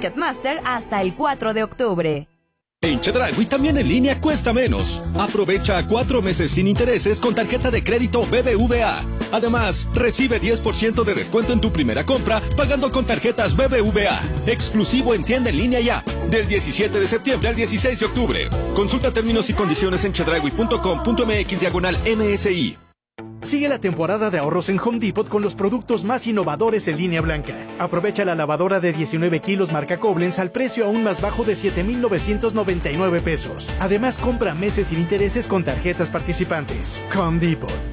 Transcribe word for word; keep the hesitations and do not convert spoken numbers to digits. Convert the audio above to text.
Ticketmaster hasta el cuatro de octubre. En Chedraui también en línea cuesta menos. Aprovecha cuatro meses sin intereses con tarjeta de crédito B B V A. Además, recibe diez por ciento de descuento en tu primera compra pagando con tarjetas B B V A. Exclusivo en tienda en línea ya. Del diecisiete de septiembre al dieciséis de octubre. Consulta términos y condiciones en chedraui punto com punto m x diagonal M S I. Sigue la temporada de ahorros en Home Depot con los productos más innovadores en línea blanca. Aprovecha la lavadora de diecinueve kilos marca Koblenz al precio aún más bajo de siete mil novecientos noventa y nueve pesos. Además, compra meses sin intereses con tarjetas participantes. Home Depot.